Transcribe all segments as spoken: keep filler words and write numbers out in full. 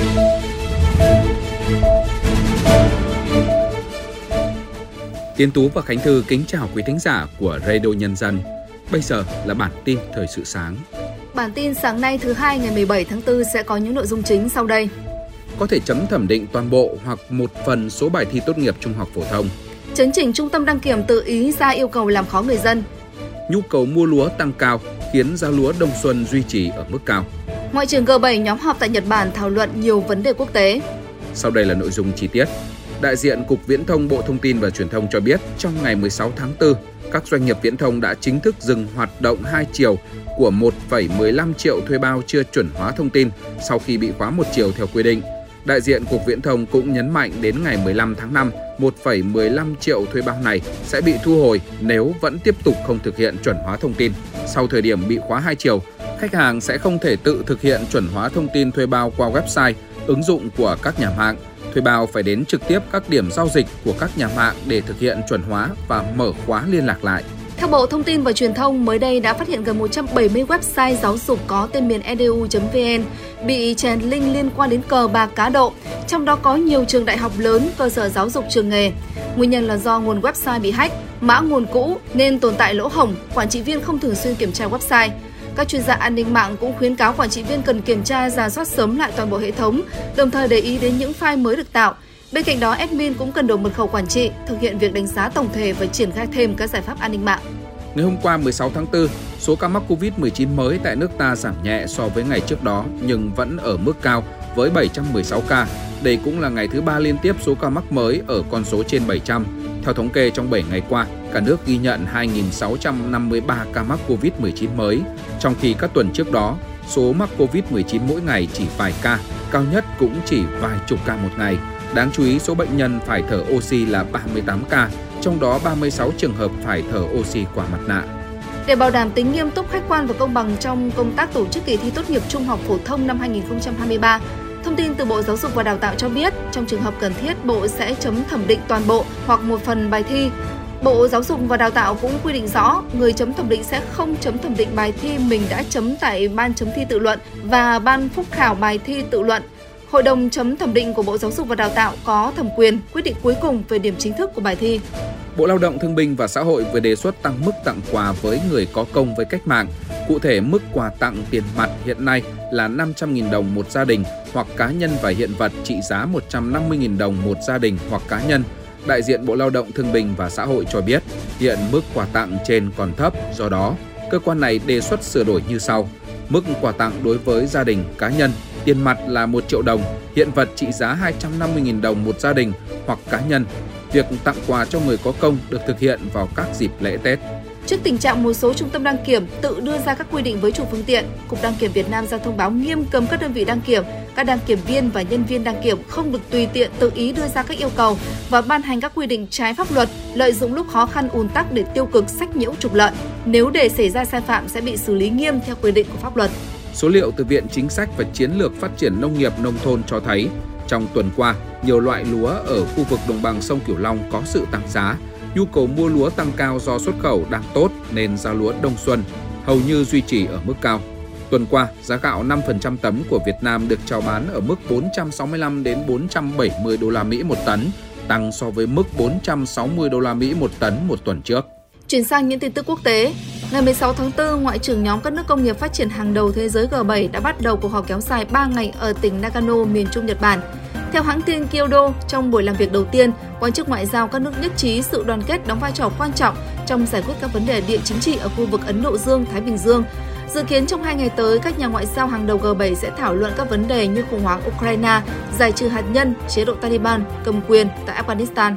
Tiến Tú và Khánh Thư kính chào quý thính giả của Radio Nhân dân. Bây giờ là bản tin thời sự sáng. Bản tin sáng nay thứ hai ngày mười bảy tháng tư sẽ có những nội dung chính sau đây. Có thể chấm thẩm định toàn bộ hoặc một phần số bài thi tốt nghiệp trung học phổ thông. Chấn chỉnh trung tâm đăng kiểm tự ý ra yêu cầu làm khó người dân. Nhu cầu mua lúa tăng cao khiến giá lúa đông xuân duy trì ở mức cao. Ngoại trưởng G bảy nhóm họp tại Nhật Bản thảo luận nhiều vấn đề quốc tế. Sau đây là nội dung chi tiết. Đại diện Cục Viễn thông Bộ Thông tin và Truyền thông cho biết trong ngày mười sáu tháng tư, các doanh nghiệp viễn thông đã chính thức dừng hoạt động hai chiều của một phẩy mười lăm triệu thuê bao chưa chuẩn hóa thông tin sau khi bị khóa một chiều theo quy định. Đại diện Cục Viễn thông cũng nhấn mạnh đến ngày mười lăm tháng năm, một phẩy mười lăm triệu thuê bao này sẽ bị thu hồi nếu vẫn tiếp tục không thực hiện chuẩn hóa thông tin. Sau thời điểm bị khóa hai chiều, khách hàng sẽ không thể tự thực hiện chuẩn hóa thông tin thuê bao qua website, ứng dụng của các nhà mạng. Thuê bao phải đến trực tiếp các điểm giao dịch của các nhà mạng để thực hiện chuẩn hóa và mở khóa liên lạc lại. Theo Bộ Thông tin và Truyền thông, mới đây đã phát hiện gần một trăm bảy mươi website giáo dục có tên miền e d u chấm v n bị chèn link liên quan đến cờ bạc cá độ, trong đó có nhiều trường đại học lớn, cơ sở giáo dục trường nghề. Nguyên nhân là do nguồn website bị hack, mã nguồn cũ nên tồn tại lỗ hổng, quản trị viên không thường xuyên kiểm tra website. Các chuyên gia an ninh mạng cũng khuyến cáo quản trị viên cần kiểm tra, rà soát sớm lại toàn bộ hệ thống, đồng thời để ý đến những file mới được tạo. Bên cạnh đó, admin cũng cần đổi mật khẩu quản trị, thực hiện việc đánh giá tổng thể và triển khai thêm các giải pháp an ninh mạng. Ngày hôm qua mười sáu tháng tư, số ca mắc covid mười chín mới tại nước ta giảm nhẹ so với ngày trước đó nhưng vẫn ở mức cao với bảy trăm mười sáu ca. Đây cũng là ngày thứ ba liên tiếp số ca mắc mới ở con số trên bảy trăm. Theo thống kê, trong bảy ngày qua, cả nước ghi nhận hai nghìn sáu trăm năm mươi ba ca mắc covid mười chín mới, trong khi các tuần trước đó, số mắc covid mười chín mỗi ngày chỉ vài ca, cao nhất cũng chỉ vài chục ca một ngày. Đáng chú ý, số bệnh nhân phải thở oxy là ba mươi tám ca, trong đó ba mươi sáu trường hợp phải thở oxy qua mặt nạ. Để bảo đảm tính nghiêm túc, khách quan và công bằng trong công tác tổ chức kỳ thi tốt nghiệp trung học phổ thông năm hai nghìn không trăm hai mươi ba, thông tin từ Bộ Giáo dục và Đào tạo cho biết, trong trường hợp cần thiết, Bộ sẽ chấm thẩm định toàn bộ hoặc một phần bài thi. Bộ Giáo dục và Đào tạo cũng quy định rõ, người chấm thẩm định sẽ không chấm thẩm định bài thi mình đã chấm tại ban chấm thi tự luận và ban phúc khảo bài thi tự luận. Hội đồng chấm thẩm định của Bộ Giáo dục và Đào tạo có thẩm quyền quyết định cuối cùng về điểm chính thức của bài thi. Bộ Lao động Thương binh và Xã hội vừa đề xuất tăng mức tặng quà với người có công với cách mạng. Cụ thể, mức quà tặng tiền mặt hiện nay là năm trăm nghìn đồng một gia đình hoặc cá nhân và hiện vật trị giá một trăm năm mươi nghìn đồng một gia đình hoặc cá nhân. Đại diện Bộ Lao động Thương binh và Xã hội cho biết, hiện mức quà tặng trên còn thấp, do đó, cơ quan này đề xuất sửa đổi như sau. Mức quà tặng đối với gia đình, cá nhân, tiền mặt là một triệu đồng, hiện vật trị giá hai trăm năm mươi nghìn đồng một gia đình hoặc cá nhân. Việc tặng quà cho người có công được thực hiện vào các dịp lễ Tết. Trước tình trạng một số trung tâm đăng kiểm tự đưa ra các quy định với chủ phương tiện, Cục Đăng kiểm Việt Nam ra thông báo nghiêm cấm các đơn vị đăng kiểm, các đăng kiểm viên và nhân viên đăng kiểm không được tùy tiện tự ý đưa ra các yêu cầu và ban hành các quy định trái pháp luật, lợi dụng lúc khó khăn ùn tắc để tiêu cực, sách nhiễu, trục lợi. Nếu để xảy ra sai phạm sẽ bị xử lý nghiêm theo quy định của pháp luật. Số liệu từ Viện Chính sách và Chiến lược Phát triển Nông nghiệp Nông thôn cho thấy, trong tuần qua, nhiều loại lúa ở khu vực đồng bằng sông Cửu Long có sự tăng giá. Nhu cầu mua lúa tăng cao do xuất khẩu đang tốt nên giá lúa đông xuân hầu như duy trì ở mức cao. Tuần qua, giá gạo năm phần trăm tấm của Việt Nam được chào bán ở mức bốn trăm sáu mươi lăm đến bốn trăm bảy mươi đô la Mỹ một tấn, tăng so với mức bốn trăm sáu mươi đô la Mỹ một tấn một tuần trước. Chuyển sang những tin tức quốc tế. Ngày mười sáu tháng tư, Ngoại trưởng nhóm các nước công nghiệp phát triển hàng đầu thế giới G bảy đã bắt đầu cuộc họp kéo dài ba ngày ở tỉnh Nagano, miền Trung Nhật Bản. Theo hãng tin Kyodo, trong buổi làm việc đầu tiên, quan chức ngoại giao các nước nhất trí sự đoàn kết đóng vai trò quan trọng trong giải quyết các vấn đề địa chính trị ở khu vực Ấn Độ Dương-Thái Bình Dương. Dự kiến trong hai ngày tới, các nhà ngoại giao hàng đầu G bảy sẽ thảo luận các vấn đề như khủng hoảng Ukraine, giải trừ hạt nhân, chế độ Taliban, cầm quyền tại Afghanistan.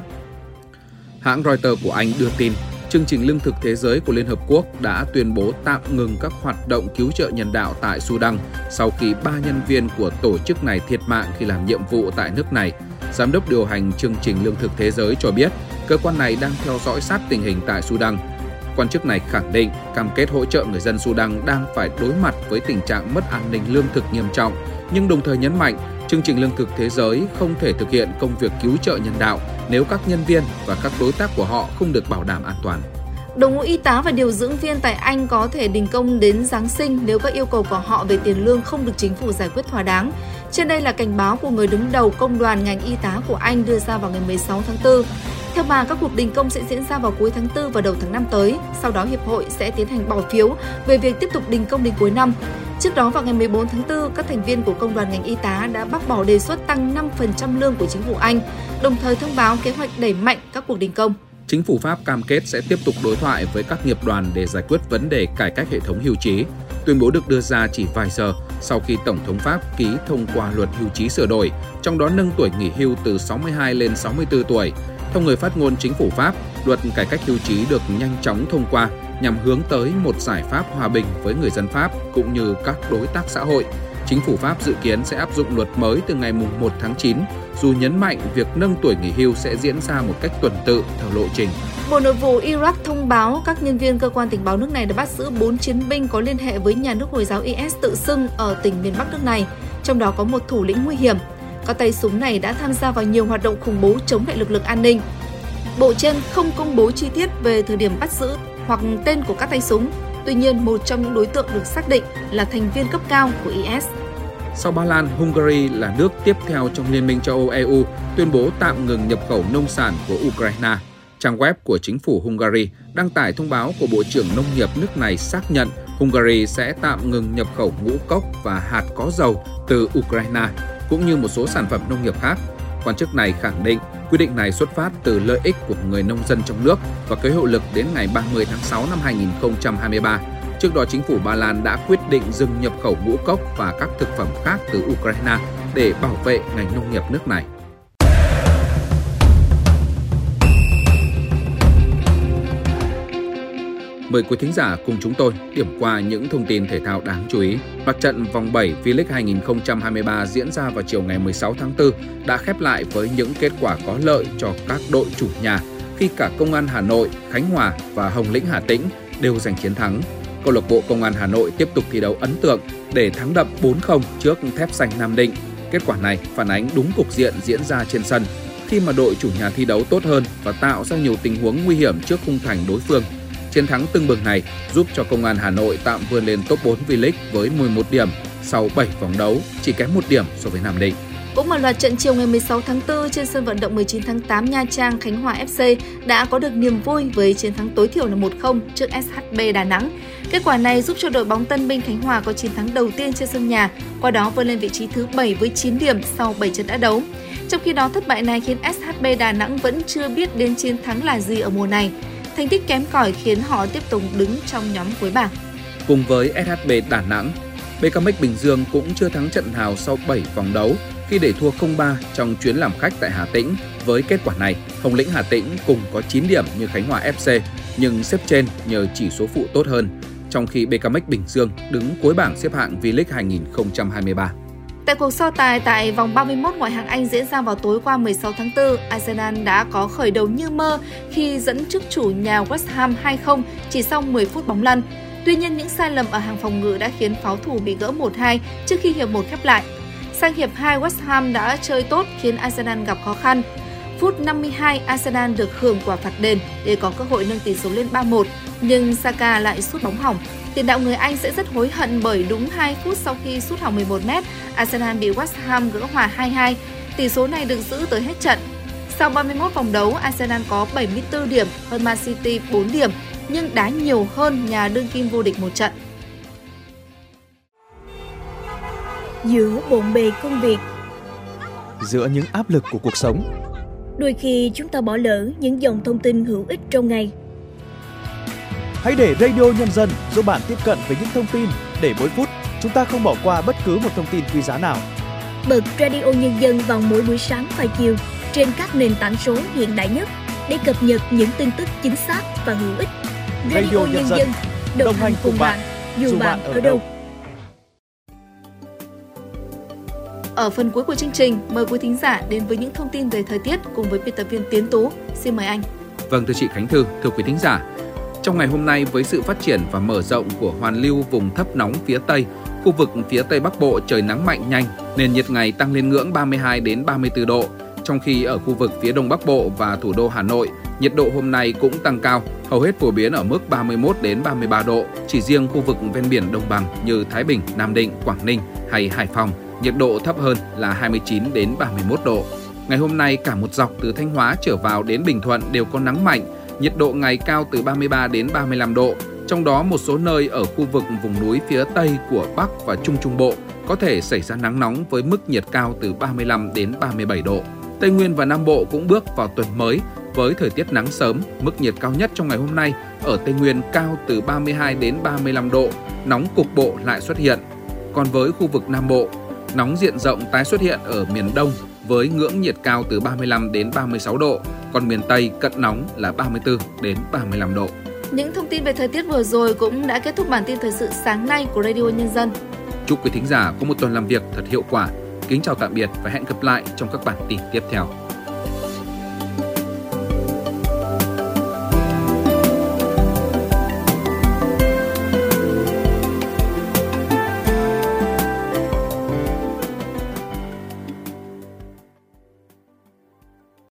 Hãng Reuters của Anh đưa tin, Chương trình Lương thực Thế giới của Liên Hợp Quốc đã tuyên bố tạm ngừng các hoạt động cứu trợ nhân đạo tại Sudan sau khi ba nhân viên của tổ chức này thiệt mạng khi làm nhiệm vụ tại nước này. Giám đốc điều hành Chương trình Lương thực Thế giới cho biết, cơ quan này đang theo dõi sát tình hình tại Sudan. Quan chức này khẳng định cam kết hỗ trợ người dân Sudan đang phải đối mặt với tình trạng mất an ninh lương thực nghiêm trọng, nhưng đồng thời nhấn mạnh Chương trình Lương thực Thế giới không thể thực hiện công việc cứu trợ nhân đạo nếu các nhân viên và các đối tác của họ không được bảo đảm an toàn. Đội ngũ y tá và điều dưỡng viên tại Anh có thể đình công đến Giáng sinh nếu các yêu cầu của họ về tiền lương không được chính phủ giải quyết thỏa đáng. Trên đây là cảnh báo của người đứng đầu công đoàn ngành y tá của Anh đưa ra vào ngày mười sáu tháng tư. Theo bà, các cuộc đình công sẽ diễn ra vào cuối tháng tư và đầu tháng năm tới. Sau đó, Hiệp hội sẽ tiến hành bỏ phiếu về việc tiếp tục đình công đến cuối năm. Trước đó, vào ngày mười bốn tháng tư, các thành viên của công đoàn ngành y tá đã bác bỏ đề xuất tăng năm phần trăm lương của chính phủ Anh, đồng thời thông báo kế hoạch đẩy mạnh các cuộc đình công. Chính phủ Pháp cam kết sẽ tiếp tục đối thoại với các nghiệp đoàn để giải quyết vấn đề cải cách hệ thống hưu trí. Tuyên bố được đưa ra chỉ vài giờ sau khi Tổng thống Pháp ký thông qua luật hưu trí sửa đổi, trong đó nâng tuổi nghỉ hưu từ sáu mươi hai lên sáu mươi tư tuổi. Theo người phát ngôn chính phủ Pháp, luật cải cách hưu trí được nhanh chóng thông qua nhằm hướng tới một giải pháp hòa bình với người dân Pháp cũng như các đối tác xã hội. Chính phủ Pháp dự kiến sẽ áp dụng luật mới từ ngày mùng một tháng chín, dù nhấn mạnh việc nâng tuổi nghỉ hưu sẽ diễn ra một cách tuần tự theo lộ trình. Bộ Nội vụ Iraq thông báo các nhân viên cơ quan tình báo nước này đã bắt giữ bốn chiến binh có liên hệ với nhà nước Hồi giáo i ét tự xưng ở tỉnh miền Bắc nước này, trong đó có một thủ lĩnh nguy hiểm. Các tay súng này đã tham gia vào nhiều hoạt động khủng bố chống lại lực lượng an ninh. Bộ trên không công bố chi tiết về thời điểm bắt giữ hoặc tên của các tay súng. Tuy nhiên, một trong những đối tượng được xác định là thành viên cấp cao của i ét. Sau Ba Lan, Hungary là nước tiếp theo trong Liên minh châu Âu e u tuyên bố tạm ngừng nhập khẩu nông sản của Ukraine. Trang web của chính phủ Hungary đăng tải thông báo của Bộ trưởng Nông nghiệp nước này xác nhận Hungary sẽ tạm ngừng nhập khẩu ngũ cốc và hạt có dầu từ Ukraine, cũng như một số sản phẩm nông nghiệp khác. Quan chức này khẳng định quyết định này xuất phát từ lợi ích của người nông dân trong nước và có hiệu lực đến ngày ba mươi tháng sáu năm hai nghìn không trăm hai mươi ba. Trước đó, chính phủ Ba Lan đã quyết định dừng nhập khẩu ngũ cốc và các thực phẩm khác từ Ukraine để bảo vệ ngành nông nghiệp nước này. Mời quý thính giả cùng chúng tôi điểm qua những thông tin thể thao đáng chú ý. Mặt trận vòng bảy V-League hai nghìn không trăm hai mươi ba diễn ra vào chiều ngày mười sáu tháng tư đã khép lại với những kết quả có lợi cho các đội chủ nhà khi cả Công an Hà Nội, Khánh Hòa và Hồng Lĩnh Hà Tĩnh đều giành chiến thắng. Câu lạc bộ Công an Hà Nội tiếp tục thi đấu ấn tượng để thắng đậm bốn không trước Thép Xanh Nam Định. Kết quả này phản ánh đúng cục diện diễn ra trên sân khi mà đội chủ nhà thi đấu tốt hơn và tạo ra nhiều tình huống nguy hiểm trước khung thành đối phương. Chiến thắng tưng bừng này giúp cho Công an Hà Nội tạm vươn lên top bốn V-League với mười một điểm sau bảy vòng đấu, chỉ kém một điểm so với Nam Định. Cũng ở loạt trận chiều ngày mười sáu tháng tư trên sân vận động mười chín tháng tám Nha Trang, Khánh Hòa ép xê đã có được niềm vui với chiến thắng tối thiểu là một không trước ét hát bê Đà Nẵng. Kết quả này giúp cho đội bóng Tân binh Khánh Hòa có chiến thắng đầu tiên trên sân nhà, qua đó vươn lên vị trí thứ bảy với chín điểm sau bảy trận đã đấu. Trong khi đó, thất bại này khiến ét hát bê Đà Nẵng vẫn chưa biết đến chiến thắng là gì ở mùa này. Thành tích kém cỏi khiến họ tiếp tục đứng trong nhóm cuối bảng. Cùng với ét hát bê Đà Nẵng, bê ca em ích Bình Dương cũng chưa thắng trận nào sau bảy vòng đấu khi để thua không ba trong chuyến làm khách tại Hà Tĩnh. Với kết quả này, Hồng Lĩnh Hà Tĩnh cùng có chín điểm như Khánh Hòa ép xê nhưng xếp trên nhờ chỉ số phụ tốt hơn, trong khi bê ca em ích Bình Dương đứng cuối bảng xếp hạng V-League hai nghìn không trăm hai mươi ba. Tại cuộc so tài tại vòng ba mươi mốt ngoại hạng Anh diễn ra vào tối qua mười sáu tháng tư, Arsenal đã có khởi đầu như mơ khi dẫn trước chủ nhà West Ham hai không chỉ sau mười phút bóng lăn. Tuy nhiên, những sai lầm ở hàng phòng ngự đã khiến pháo thủ bị gỡ một hai trước khi hiệp một khép lại. Sang hiệp hai, West Ham đã chơi tốt khiến Arsenal gặp khó khăn. Phút năm mươi hai, Arsenal được hưởng quả phạt đền để có cơ hội nâng tỷ số lên ba một, nhưng Saka lại sút bóng hỏng. Tiền đạo người Anh sẽ rất hối hận bởi đúng hai phút sau khi sút hỏng mười một mét, Arsenal bị West Ham gỡ hòa hai hai. Tỷ số này được giữ tới hết trận. Sau ba mươi mốt vòng đấu, Arsenal có bảy mươi tư điểm, hơn Man City bốn điểm, nhưng đá nhiều hơn nhà đương kim vô địch một trận. Giữa bộn bề công việc, giữa những áp lực của cuộc sống, đôi khi chúng ta bỏ lỡ những dòng thông tin hữu ích trong ngày. Hãy để Radio Nhân dân giúp bạn tiếp cận với những thông tin để mỗi phút chúng ta không bỏ qua bất cứ một thông tin quý giá nào. Bật Radio Nhân dân vào mỗi buổi sáng và chiều trên các nền tảng số hiện đại nhất để cập nhật những tin tức chính xác và hữu ích. Radio, Radio Nhân, Nhân dân, dân đồng, đồng hành cùng bạn, dù, dù bạn ở đâu. Ở phần cuối của chương trình, mời quý thính giả đến với những thông tin về thời tiết cùng với biên tập viên Tiến Tú. Xin mời anh. Vâng, thưa chị Khánh Thư, thưa quý thính giả. Trong ngày hôm nay, với sự phát triển và mở rộng của hoàn lưu vùng thấp nóng phía Tây, khu vực phía Tây Bắc Bộ trời nắng mạnh nhanh, nền nhiệt ngày tăng lên ngưỡng ba mươi hai đến ba mươi tư độ. Trong khi ở khu vực phía Đông Bắc Bộ và thủ đô Hà Nội, nhiệt độ hôm nay cũng tăng cao, hầu hết phổ biến ở mức ba mươi mốt đến ba mươi ba độ. Chỉ riêng khu vực ven biển đồng bằng như Thái Bình, Nam Định, Quảng Ninh hay Hải Phòng nhiệt độ thấp hơn là hai mươi chín đến ba mươi mốt độ. Ngày hôm nay cả một dọc từ Thanh Hóa trở vào đến Bình Thuận đều có nắng mạnh, nhiệt độ ngày cao từ ba mươi ba đến ba mươi lăm độ. Trong đó một số nơi ở khu vực vùng núi phía Tây của Bắc và Trung Trung Bộ có thể xảy ra nắng nóng với mức nhiệt cao từ ba mươi lăm đến ba mươi bảy độ. Tây Nguyên và Nam Bộ cũng bước vào tuần mới với thời tiết nắng sớm, mức nhiệt cao nhất trong ngày hôm nay ở Tây Nguyên cao từ ba mươi hai đến ba mươi lăm độ, nóng cục bộ lại xuất hiện. Còn với khu vực Nam Bộ, nóng diện rộng tái xuất hiện ở miền Đông với ngưỡng nhiệt cao từ ba mươi lăm đến ba mươi sáu độ, còn miền Tây cận nóng là ba mươi tư đến ba mươi lăm độ. Những thông tin về thời tiết vừa rồi cũng đã kết thúc bản tin thời sự sáng nay của Radio Nhân dân. Chúc quý thính giả có một tuần làm việc thật hiệu quả. Kính chào tạm biệt và hẹn gặp lại trong các bản tin tiếp theo.